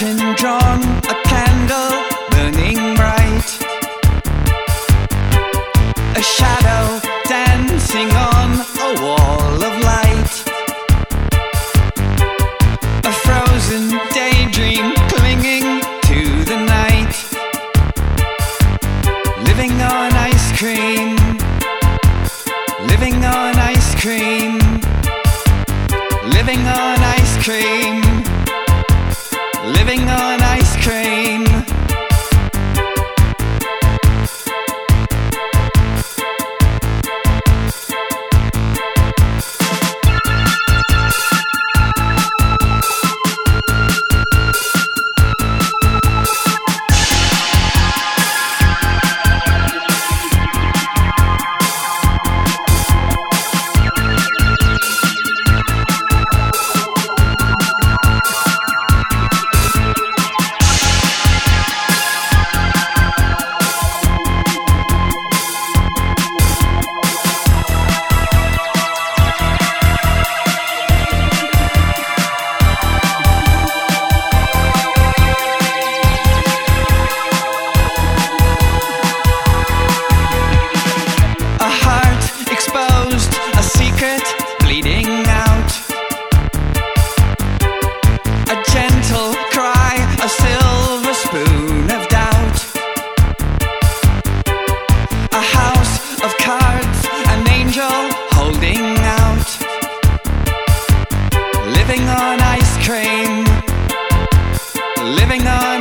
curtain drawn, a candle burning bright, a shadow dancing on a wall of light, a frozen daydream clinging to the night, living on ice cream, living on ice cream, living on ice cream, living on ice cream. Bleeding out, a gentle cry, a silver spoon of doubt, a house of cards, an angel holding out, living on ice cream, living on